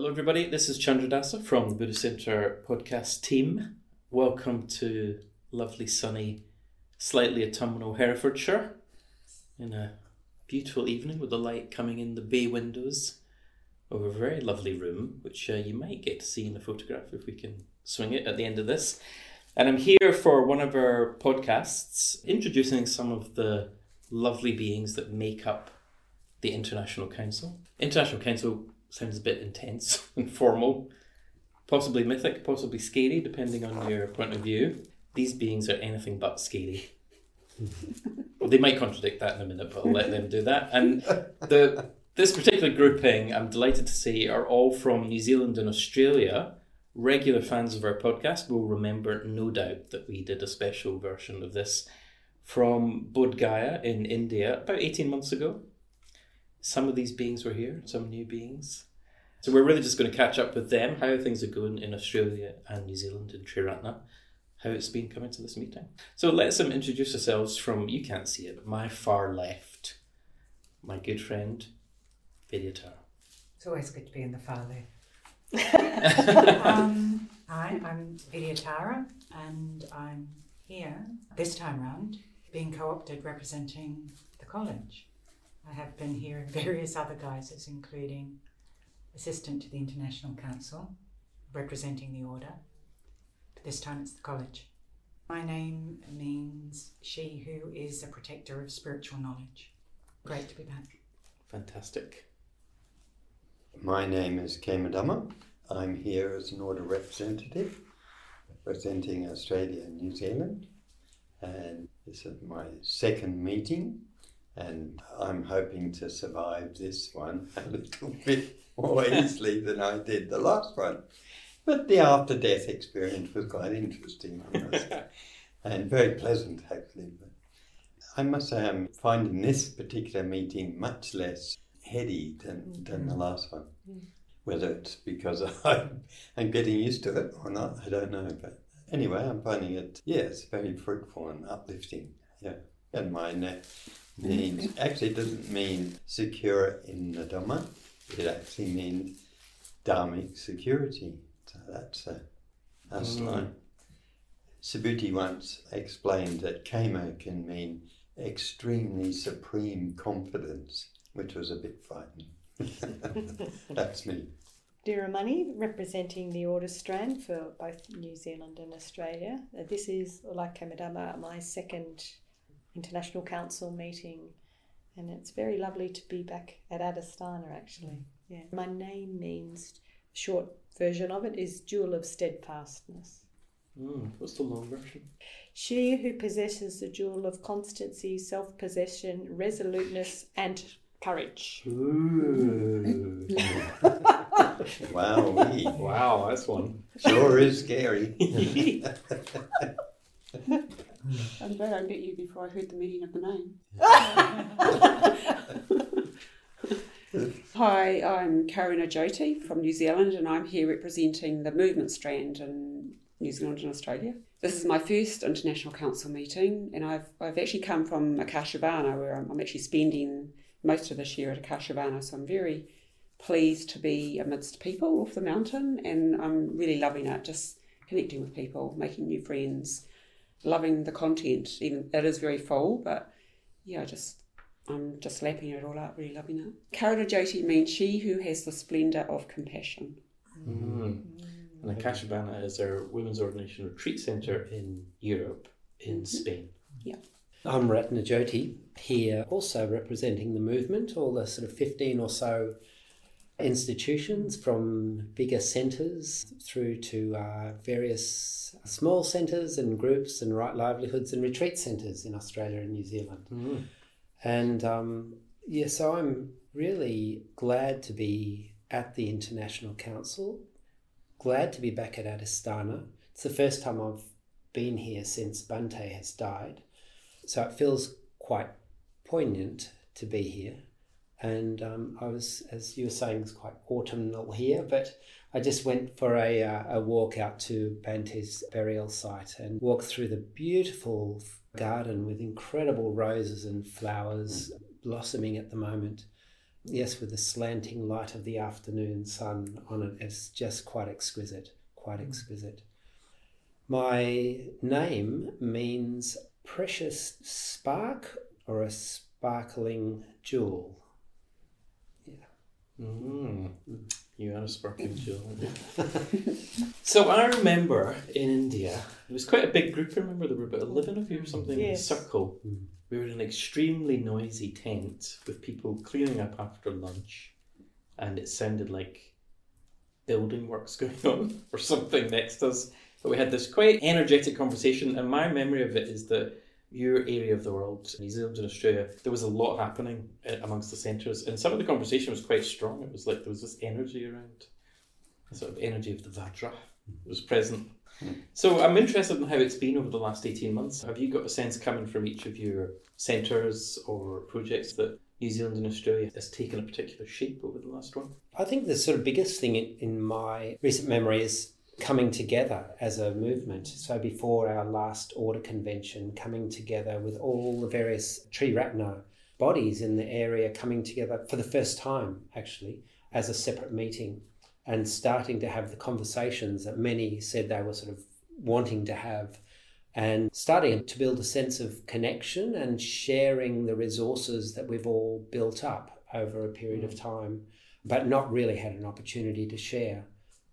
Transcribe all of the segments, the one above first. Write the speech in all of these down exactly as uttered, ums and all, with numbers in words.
Hello everybody, this is Chandradasa from the Buddhist Centre podcast team. Welcome to lovely sunny, slightly autumnal Herefordshire in a beautiful evening with the light coming in the bay windows of a very lovely room, which uh, you might get to see in the photograph if we can swing it at the end of this. And I'm here for one of our podcasts, introducing some of the lovely beings that make up the International Council. International Council sounds a bit intense and formal, possibly mythic, possibly scary, depending on your point of view. These beings are anything but scary. Well, they might contradict that in a minute, but I'll let them do that. And the this particular grouping, I'm delighted to say, are all from New Zealand and Australia. Regular fans of our podcast will remember, no doubt, that we did a special version of this from Bodh Gaya in India about eighteen months ago. Some of these beings were here, some new beings. So we're really just going to catch up with them, how things are going in Australia and New Zealand in Triratna, how it's been coming to this meeting. So let's um, introduce ourselves from, you can't see it, but my far left, my good friend, Vidyatara. It's always good to be in the far left. um, hi, I'm Vidyatara, and I'm here this time round being co-opted representing the college. I have been here in various other guises, including assistant to the International Council, representing the order, but this time it's the college. My name means she who is a protector of spiritual knowledge. Great to be back. Fantastic. My name is Kemadama. I'm here as an order representative, representing Australia and New Zealand, and this is my second meeting. And I'm hoping to survive this one a little bit more easily than I did the last one. But the after-death experience was quite interesting, I must say, and very pleasant, hopefully. But I must say I'm finding this particular meeting much less heady than, than the last one. Whether it's because I'm, I'm getting used to it or not, I don't know. But anyway, I'm finding it, yes, very fruitful and uplifting. Yeah, and my net. Means, actually it doesn't mean secure in the Dhamma, it actually means dharmic security. So that's a, a mm. line. Subhuti once explained that Kema can mean extremely supreme confidence, which was a bit frightening. That's me. Dhiramani, representing the Order Strand for both New Zealand and Australia. This is, like Kemadama, my second International Council meeting, and it's very lovely to be back at Adhisthana actually. Yeah. My name means, short version of it is Jewel of Steadfastness. Mm, what's the long version? She who possesses the jewel of constancy, self-possession, resoluteness and courage. Ooh. Wow. Wow, that's one. Sure is scary. I'm glad I met you before I heard the meaning of the name. Hi, I'm Karuna Jyoti from New Zealand, and I'm here representing the movement strand in New Zealand and Australia. This is my first International Council meeting, and I've I've actually come from Akashavana, where I'm, I'm actually spending most of this year at Akashavana, so I'm very pleased to be amidst people off the mountain, and I'm really loving it, just connecting with people, making new friends, loving the content. Even it is very full, but yeah, just I'm just lapping it all up, really loving it. Karuna Jyoti means she who has the splendour of compassion. Mm. And Akashavana is our women's ordination retreat centre in Europe, in mm-hmm. Spain. Yeah. I'm Ratna Jyoti, here also representing the movement, all the sort of fifteen or so institutions, from bigger centres through to uh, various small centres and groups and right livelihoods and retreat centres in Australia and New Zealand. Mm. And um, yeah, so I'm really glad to be at the International Council, glad to be back at Adhisthana. It's the first time I've been here since Bhante has died, so it feels quite poignant to be here. And um, I was, as you were saying, it's quite autumnal here, but I just went for a, uh, a walk out to Bhante's burial site and walked through the beautiful garden with incredible roses and flowers blossoming at the moment. yes, with the slanting light of the afternoon sun on it, it's just quite exquisite, quite exquisite. My name means precious spark or a sparkling jewel. Yeah. Mm. You are a sparkling jewel. So I remember in India, it was quite a big group. I remember there were about eleven of you or something Yes. in a circle. Mm. We were in an extremely noisy tent with people clearing up after lunch, and it sounded like building works going on or something next to us. But we had this quite energetic conversation, and my memory of it is that your area of the world, New Zealand and Australia, there was a lot happening amongst the centres, and some of the conversation was quite strong. It was like there was this energy around, the sort of energy of the Vajra was present. So I'm interested in how it's been over the last eighteen months. Have you got a sense coming from each of your centres or projects that New Zealand and Australia has taken a particular shape over the last one? I think the sort of biggest thing in, in my recent memory is coming together as a movement. So before our last order convention, coming together with all the various Triratna bodies in the area coming together for the first time, actually, as a separate meeting, and starting to have the conversations that many said they were sort of wanting to have, and starting to build a sense of connection and sharing the resources that we've all built up over a period of time, but not really had an opportunity to share.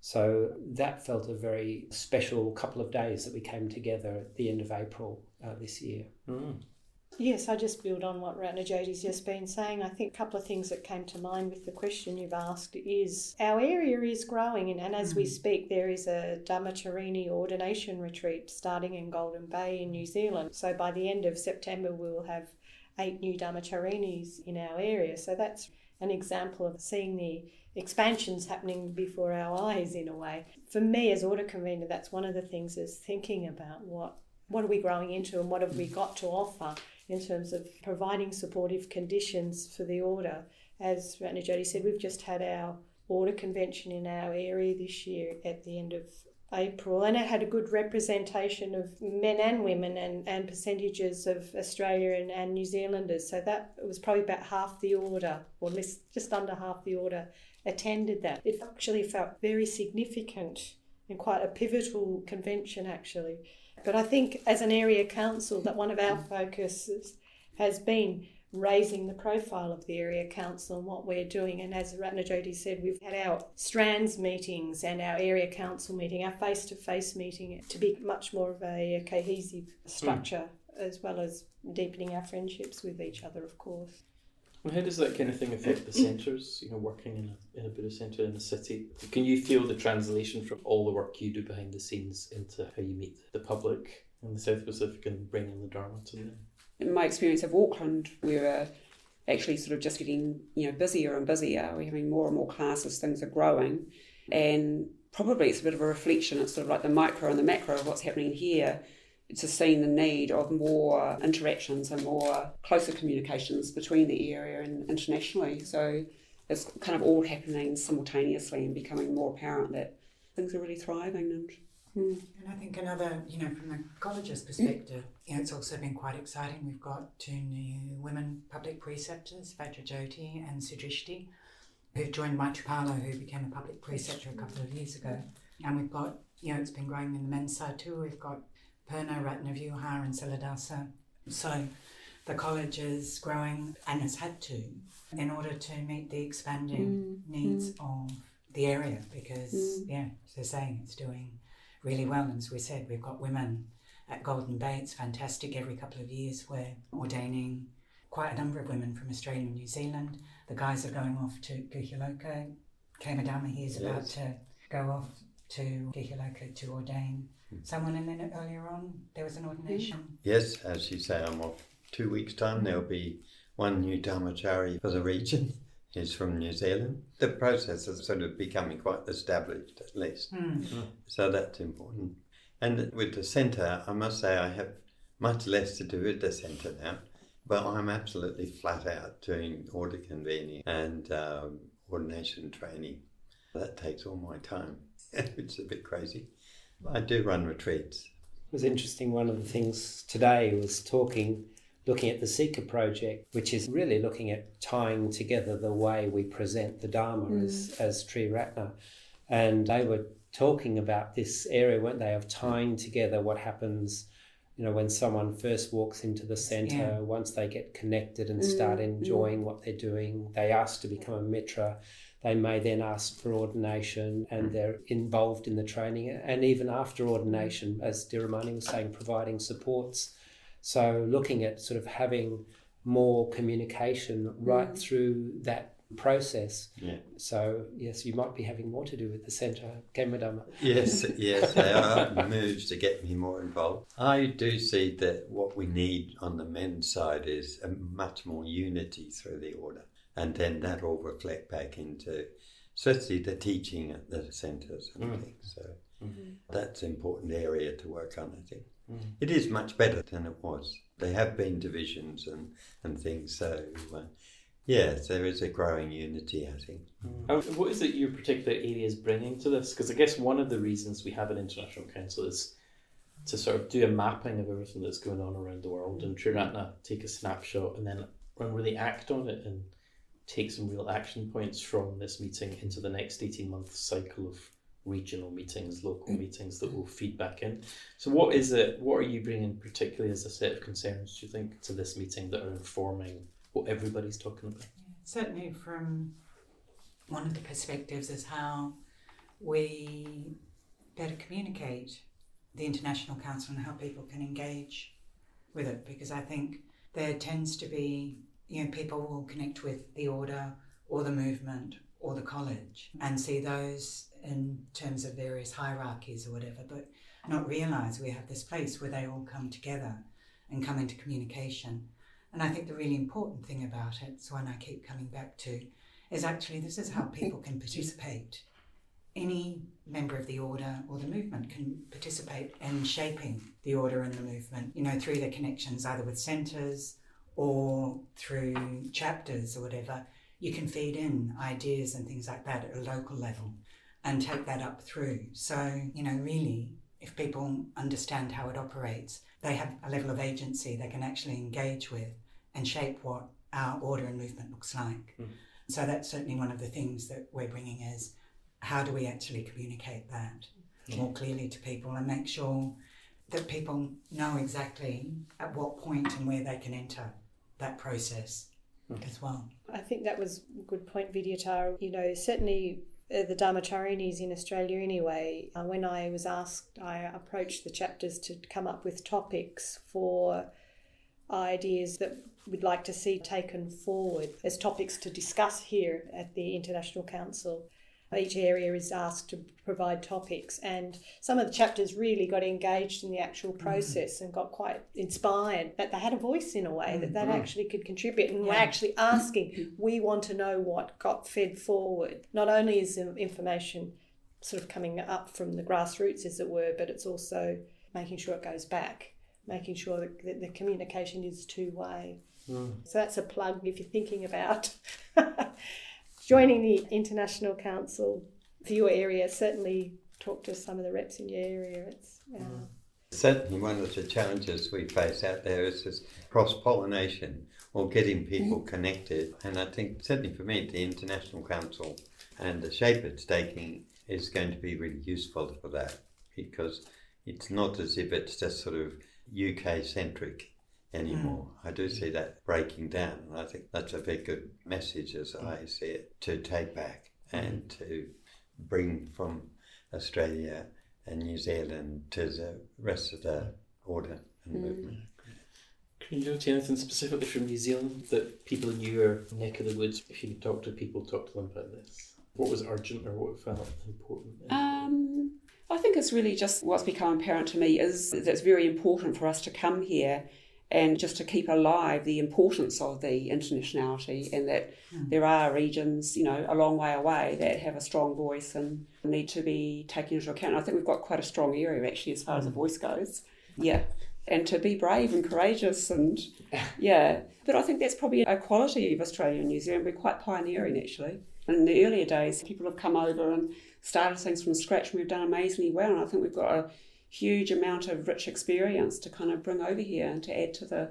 So that felt a very special couple of days that we came together at the end of April uh, this year. Mm. Yes, I just build on what Ratna Jyoti's just been saying. I think a couple of things that came to mind with the question you've asked is our area is growing, and, and as we speak, there is a Dhammacharini ordination retreat starting in Golden Bay in New Zealand. So by the end of September, we will have eight new Dhamacharinis in our area. So that's an example of seeing the expansions happening before our eyes in a way. For me as order convener, that's one of the things is thinking about what what are we growing into and what have we got to offer in terms of providing supportive conditions for the order. As Ratna Jyoti said, we've just had our order convention in our area this year at the end of April, and it had a good representation of men and women and, and percentages of Australia and, and New Zealanders. So that was probably about half the order, or less, just under half the order attended that. It actually felt very significant and quite a pivotal convention actually. But I think as an area council that one of our focuses has been raising the profile of the area council and what we're doing. And as Ratna Jyoti said, we've had our strands meetings and our area council meeting, our face-to-face meeting, to be much more of a cohesive structure, mm. as well as deepening our friendships with each other, of course. And how does that kind of thing affect the centres, you know, working in a, in a Buddhist centre in the city? Can you feel the translation from all the work you do behind the scenes into how you meet the public in the South Pacific and bringing the Dharma to them? In my experience of Auckland, we were actually sort of just getting, you know, busier and busier. We're having more and more classes, things are growing. And probably it's a bit of a reflection, it's sort of like the micro and the macro of what's happening here. It's just seeing the need of more interactions and more closer communications between the area and internationally. So it's kind of all happening simultaneously and becoming more apparent that things are really thriving. And And I think another, you know, from the college's perspective, you know, it's also been quite exciting. We've got two new women public preceptors, Vajrajyoti and Sudrishti, who've joined Maitripala, who became a public preceptor a couple of years ago. And we've got, you know, it's been growing in the men's side too. We've got Purna, Ratnavyuha and Siladasa. So the college is growing and has had to in order to meet the expanding mm. needs mm. of the area because, mm. yeah, as they're saying, it's doing really well. And as we said, we've got women at Golden Bay. It's fantastic. Every couple of years we're ordaining quite a number of women from Australia and New Zealand. The guys are going off to Kuhiloka. Kemadama, he's yes. about to go off to Kuhiloka to ordain someone, and then earlier on there was an ordination. Yes, as you say, I'm off two weeks' time. There'll be one new Dharmachari for the region. He's from New Zealand. The process is sort of becoming quite established, at least. Mm. So that's important. And with the centre, I must say I have much less to do with the centre now, but I'm absolutely flat out doing order convening and um, ordination training. That takes all my time, which is a bit crazy. I do run retreats. It was interesting. One of the things today was talking looking at the Seeker project, which is really looking at tying together the way we present the Dharma mm. as, as Triratna. And they were talking about this area, weren't they, of tying together what happens, you know, when someone first walks into the centre, yeah. once they get connected and start enjoying mm. what they're doing, they ask to become a mitra. They may then ask for ordination and they're involved in the training. And even after ordination, as Dhiramani was saying, providing supports. So looking at sort of having more communication right mm. through that process. Yeah. So, yes, you might be having more to do with the centre, Kemadama. Yes, yes, they are moves to get me more involved. I do see that what we need on the men's side is a much more unity through the order. And then that will reflect back into, especially the teaching at the centres and mm. things. So mm-hmm. that's an important area to work on, I think. Mm. It is much better than it was. There have been divisions and, and things, so uh, yes, there is a growing unity, I think. Mm. What is it your particular area is bringing to this? Because I guess one of the reasons we have an international council is to sort of do a mapping of everything that's going on around the world and Triratna take a snapshot and then really act on it and take some real action points from this meeting into the next eighteen month cycle of regional meetings, local meetings that will feed back in. So what is it, what are you bringing particularly as a set of concerns, do you think, to this meeting that are informing what everybody's talking about? Yeah, certainly from one of the perspectives is how we better communicate the International Council and how people can engage with it, because I think there tends to be, you know, people will connect with the order or the movement or the college and see those in terms of various hierarchies or whatever, but not realise we have this place where they all come together and come into communication. And I think the really important thing about it, it's one I keep coming back to, is actually this is how people can participate. Any member of the order or the movement can participate in shaping the order and the movement, you know, through their connections either with centres or through chapters or whatever. You can feed in ideas and things like that at a local level and take that up through. So, you know, really, if people understand how it operates, they have a level of agency they can actually engage with and shape what our order and movement looks like. Mm. So that's certainly one of the things that we're bringing is how do we actually communicate that mm. more clearly to people and make sure that people know exactly at what point and where they can enter that process mm. as well. I think that was a good point, Vidyatara. You know, certainly uh, the Dharmatarinis in Australia anyway, uh, when I was asked, I approached the chapters to come up with topics for ideas that we'd like to see taken forward as topics to discuss here at the International Council. Each area is asked to provide topics, and some of the chapters really got engaged in the actual process mm-hmm. and got quite inspired that they had a voice in a way, mm-hmm. that they actually could contribute and yeah. were actually asking, we want to know what got fed forward. Not only is the information sort of coming up from the grassroots, as it were, but it's also making sure it goes back, making sure that, that the communication is two-way. Mm. So that's a plug if you're thinking about joining the International Council for your area. Certainly talk to some of the reps in your area. It's uh... mm. Certainly one of the challenges we face out there is this cross-pollination or getting people connected. And I think certainly for me, the International Council and the shape it's taking is going to be really useful for that, because it's not as if it's just sort of U K-centric anymore. Mm. I do see that breaking down, and I think that's a very good message as mm. I see it, to take back and mm. to bring from Australia and New Zealand to the rest of the order and mm. movement. Can you note anything specifically from New Zealand that people in your neck of the woods, if you talk to people, talk to them about this? What was urgent or what felt important? Um, I think it's really just what's become apparent to me is that it's very important for us to come here and just to keep alive the importance of the internationality, and that mm. there are regions, you know, a long way away that have a strong voice and need to be taken into account. I think we've got quite a strong area actually as far mm. as the voice goes. Yeah. And to be brave and courageous and, yeah. But I think that's probably a quality of Australia and New Zealand. We're quite pioneering actually. In the earlier days, people have come over and started things from scratch, and we've done amazingly well. And I think we've got a huge amount of rich experience to kind of bring over here and to add to the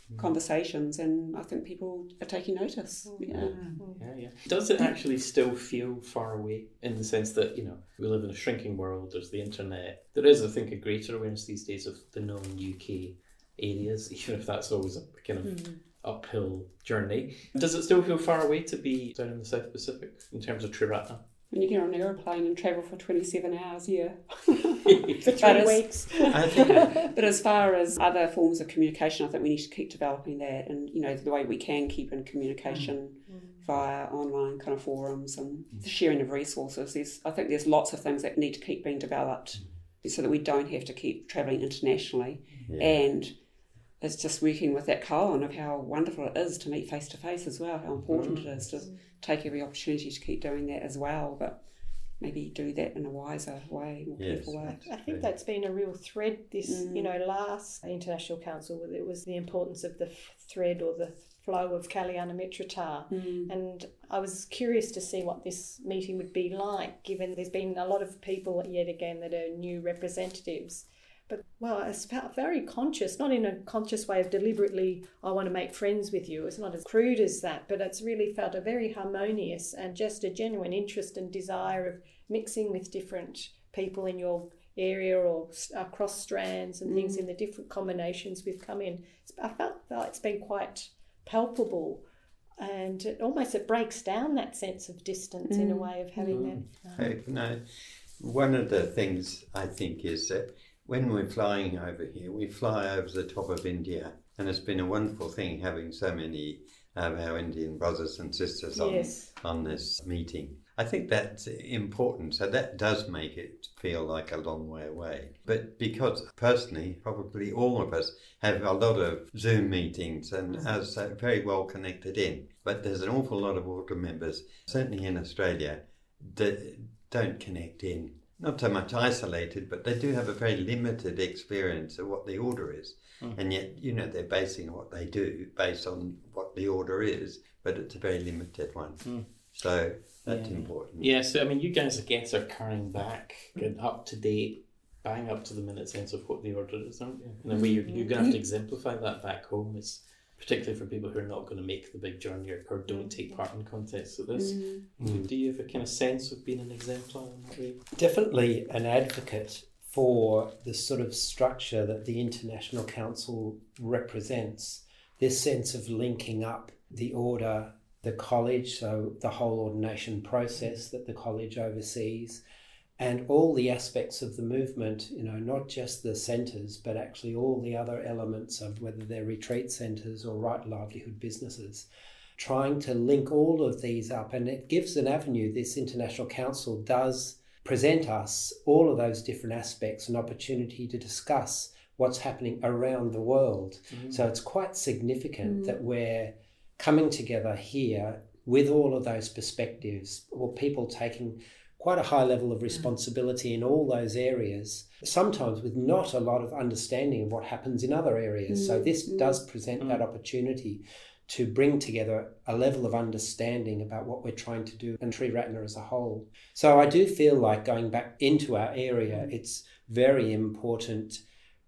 conversations, and I think people are taking notice. Yeah. Mm. Yeah, yeah. Does it actually still feel far away in the sense that, you know, we live in a shrinking world, there's the internet. There is, I think, a greater awareness these days of the non-U K areas, even if that's always a kind of mm. uphill journey. Does it still feel far away to be down in the South Pacific in terms of Triratna? When you get on an aeroplane and travel for twenty-seven hours, yeah. For three weeks. I think, but as far as other forms of communication, I think we need to keep developing that, and, you know, the way we can keep in communication mm. via online kind of forums and mm. the sharing of resources. There's, I think there's lots of things that need to keep being developed mm. so that we don't have to keep travelling internationally. Yeah. And it's just working with that koan of how wonderful it is to meet face to face as well, how important mm. it is to take every opportunity to keep doing that as well, but maybe do that in a wiser way, more yes, careful way. I think that's been a real thread this, mm. you know, last International Council, it was the importance of the f- thread or the flow of Kalyana Mitrata. Mm. And I was curious to see what this meeting would be like, given there's been a lot of people yet again that are new representatives. But, well, I felt very conscious, not in a conscious way of deliberately, I want to make friends with you. It's not as crude as that, but it's really felt a very harmonious and just a genuine interest and desire of mixing with different people in your area or across strands and mm. things in the different combinations we've come in. I felt like it's been quite palpable, and it almost it breaks down that sense of distance mm. in a way of having mm. that. Um, hey, no, one of the things I think is that when we're flying over here, we fly over the top of India, and it's been a wonderful thing having so many of our Indian brothers and sisters on, yes. on this meeting. I think that's important, so that does make it feel like a long way away. But because personally, probably all of us have a lot of Zoom meetings and are so very well connected in, but there's an awful lot of order members, certainly in Australia, that don't connect in. Not so much isolated, but they do have a very limited experience of what the order is. Mm. And yet, you know, they're basing what they do based on what the order is, but it's a very limited one. Mm. So that's yeah. important. Yeah, so I mean, you guys, I guess, are carrying back an up-to-date, bang up to the minute sense of what the order is, aren't you? In a way, you're, you're going to have to exemplify that back home. It's particularly for people who are not going to make the big journey or, or don't take part in contests like this. Mm. Mm. Do you have a kind of sense of being an exemplar in that way? Definitely an advocate for the sort of structure that the International Council represents, this sense of linking up the order, the college, so the whole ordination process that the college oversees, and all the aspects of the movement, you know, not just the centres, but actually all the other elements of whether they're retreat centres or right livelihood businesses, trying to link all of these up. And it gives an avenue. This International Council does present us all of those different aspects, an opportunity to discuss what's happening around the world. Mm. So it's quite significant mm. that we're coming together here with all of those perspectives, or people taking quite a high level of responsibility in all those areas, sometimes with not a lot of understanding of what happens in other areas. Mm. So this mm. does present mm. that opportunity to bring together a level of understanding about what we're trying to do in Triratna as a whole. So I do feel like going back into our area, mm. it's very important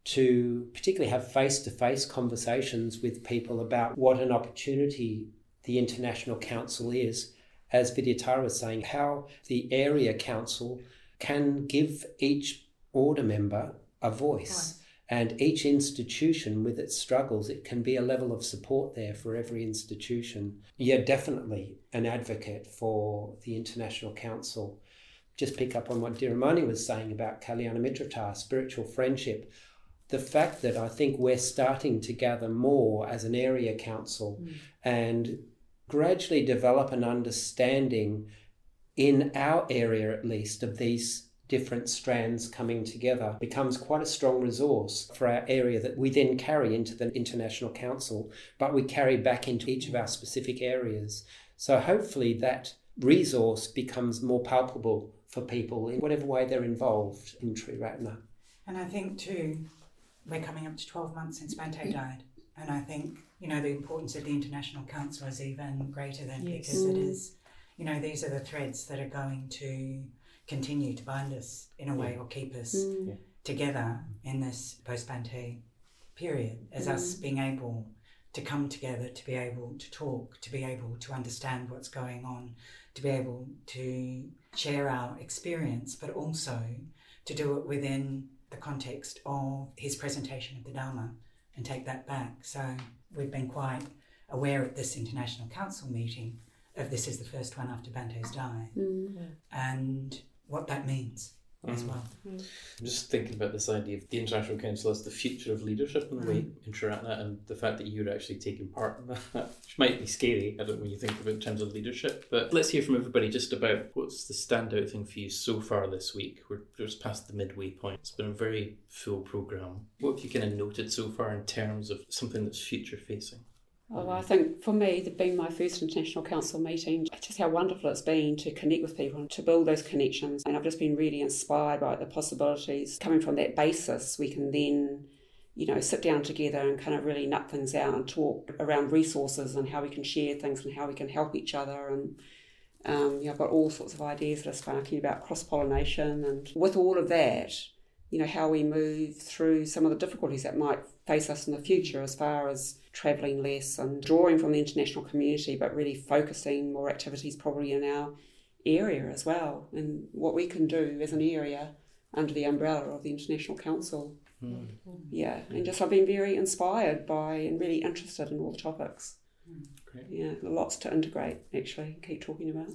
to particularly have face-to-face conversations with people about what an opportunity the International Council is. As Vidyatara was saying, how the area council can give each order member a voice. Right. And each institution with its struggles, it can be a level of support there for every institution. Yeah, definitely an advocate for the International Council. Just pick up on what Dhiramani was saying about Kalyana Mitrata, spiritual friendship. The fact that I think we're starting to gather more as an area council mm. and gradually develop an understanding in our area at least of these different strands coming together becomes quite a strong resource for our area that we then carry into the International Council, but we carry back into each of our specific areas. So hopefully that resource becomes more palpable for people in whatever way they're involved in Triratna. And I think too, we're coming up to twelve months since Bhante died. And I think, you know, the importance of the International Council is even greater then yes. because it is, you know, these are the threads that are going to continue to bind us in a way or keep us mm. yeah. together in this post-Bhante period as mm. us being able to come together, to be able to talk, to be able to understand what's going on, to be able to share our experience, but also to do it within the context of his presentation of the Dharma and take that back. So we've been quite aware at this International Council meeting of this is the first one after Bante's died, Mm. and what that means mm. as well. I'm just thinking about this idea of the International Council as the future of leadership in the way in Triratna, and the fact that you're actually taking part in that, which might be scary, I don't know when you think of it in terms of leadership. But let's hear from everybody just about what's the standout thing for you so far this week. We're just past the midway point. It's been a very full programme. What have you kind of noted so far in terms of something that's future facing? Oh, I think for me, the being my first International Council meeting, just how wonderful it's been to connect with people and to build those connections. And I've just been really inspired by the possibilities. Coming from that basis, we can then, you know, sit down together and kind of really nut things out and talk around resources and how we can share things and how we can help each other. And um, you know, I've got all sorts of ideas that are sparking about cross-pollination. And with all of that, you know, how we move through some of the difficulties that might face us in the future as far as travelling less and drawing from the international community, but really focusing more activities probably in our area as well, and what we can do as an area under the umbrella of the International Council. Mm. Yeah, and just I've been very inspired by and really interested in all the topics. Mm. Great. Yeah, lots to integrate actually, keep talking about.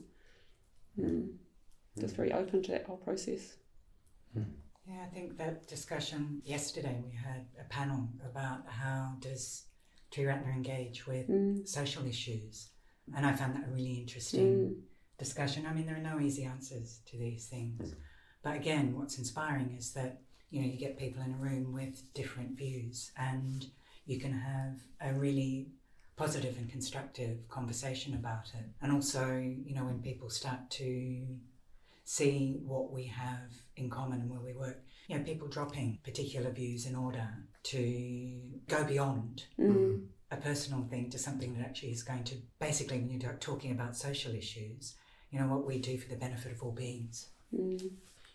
Mm. Mm. Just very open to that whole process. Mm. Yeah, I think that discussion yesterday, we had a panel about how does Triratna engage with mm. social issues, and I found that a really interesting mm. discussion. I mean, there are no easy answers to these things, but again, what's inspiring is that, you know, you get people in a room with different views and you can have a really positive and constructive conversation about it. And also, you know, when people start to see what we have in common and where we work, you know, people dropping particular views in order to go beyond mm. a personal thing to something that actually is going to, basically when you're talking about social issues, you know, what we do for the benefit of all beings. Mm.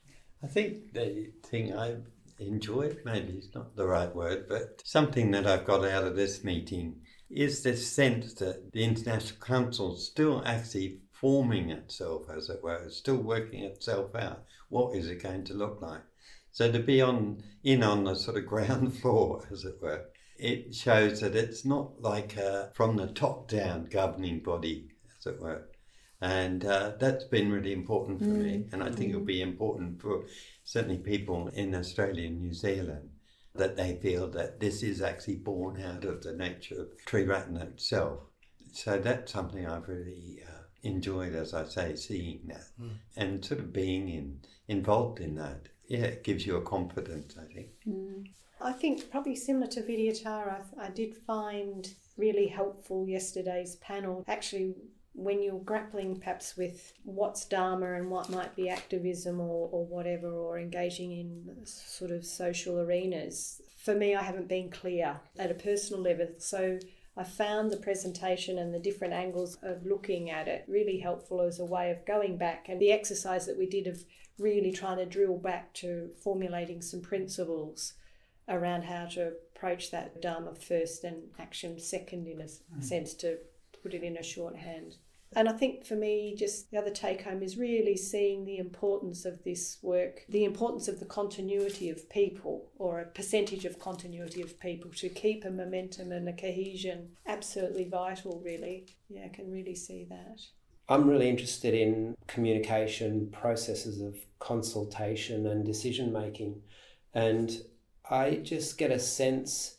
I think the thing I've enjoyed, maybe it's not the right word, but something that I've got out of this meeting is this sense that the International Council is still actually forming itself, as it were, it's still working itself out. What is it going to look like? So to be on in on the sort of ground floor, as it were, it shows that it's not like a from the top down governing body, as it were. And uh, that's been really important for mm. me. And I think mm. it'll be important for certainly people in Australia and New Zealand, that they feel that this is actually born out of the nature of Triratna itself. So that's something I've really uh, enjoyed, as I say, seeing that mm. and sort of being in, involved in that. Yeah, it gives you a confidence, I think. Mm. I think probably similar to Vidyatara, I, I did find really helpful yesterday's panel. Actually, when you're grappling perhaps with what's Dharma and what might be activism or, or whatever, or engaging in sort of social arenas, for me, I haven't been clear at a personal level. So I found the presentation and the different angles of looking at it really helpful as a way of going back, and the exercise that we did of really trying to drill back to formulating some principles around how to approach that Dharma first and action second, in a mm. sense, to put it in a shorthand. And I think for me, just the other take home is really seeing the importance of this work, the importance of the continuity of people, or a percentage of continuity of people, to keep a momentum and a cohesion. Absolutely vital, really. Yeah, I can really see that. I'm really interested in communication, processes of consultation and decision making. And I just get a sense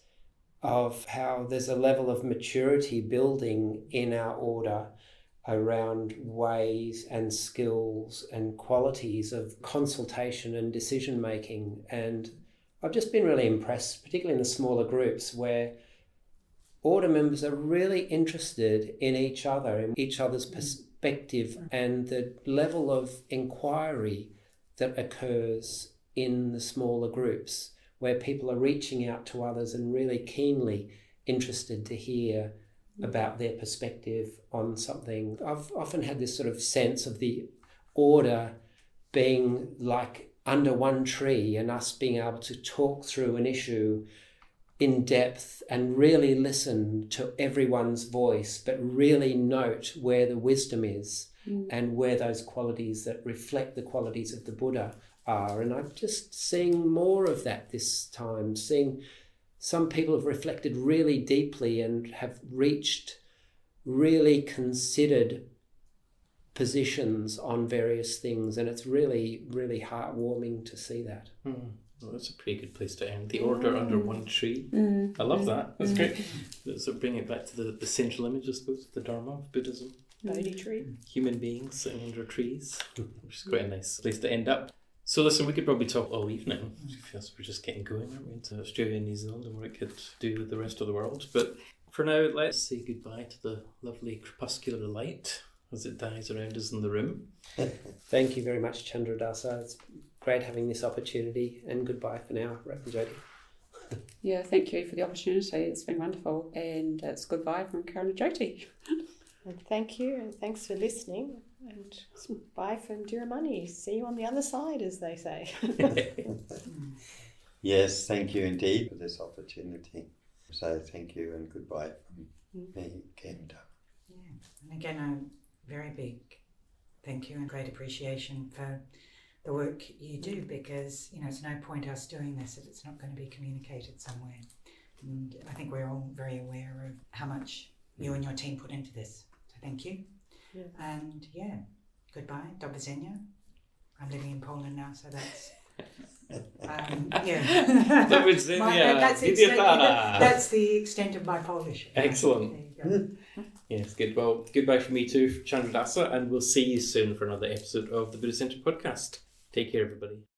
of how there's a level of maturity building in our order around ways and skills and qualities of consultation and decision making. And I've just been really impressed, particularly in the smaller groups, where order members are really interested in each other, in each other's perspective, and the level of inquiry that occurs in the smaller groups, where people are reaching out to others and really keenly interested to hear about their perspective on something. I've often had this sort of sense of the order being like under one tree, and us being able to talk through an issue in depth and really listen to everyone's voice, but really note where the wisdom is mm. and where those qualities that reflect the qualities of the Buddha are. And I'm just seeing more of that this time, seeing some people have reflected really deeply and have reached really considered positions on various things, and it's really, really heartwarming to see that. Mm. Well, that's a pretty good place to end. The order mm. under one tree. Mm. I love that. That's mm. great. So bring it back to the, the central image, I suppose, of the Dharma of Buddhism. Bodhi tree. Human beings sitting under trees, which is quite a nice place to end up. So listen, we could probably talk all evening. We're just getting going, aren't we, into Australia and New Zealand and what it could do with the rest of the world. But for now, let's say goodbye to the lovely crepuscular light as it dies around us in the room. Thank you very much, Chandradasa. It's great having this opportunity, and goodbye for now, Ratnajoti. Yeah, thank you for the opportunity. It's been wonderful, and it's goodbye from Karanajoti. And thank you, and thanks for listening, and bye from Diramani. See you on the other side, as they say. Yes, thank you indeed for this opportunity. So thank you and goodbye from me, Kenda. Yeah, and again, a very big thank you and great appreciation for the work you do, because, you know, it's no point us doing this if it's not going to be communicated somewhere. And I think we're all very aware of how much you and your team put into this. So thank you. Yeah. And yeah, goodbye, do widzenia. I'm living in Poland now, so that's um, yeah. Do widzenia. My, that's, the extent, that's the extent of my Polish. Excellent. Yes, good. Well, goodbye from me too, Chandradasa, and we'll see you soon for another episode of the Buddha Centre podcast. Take care, everybody.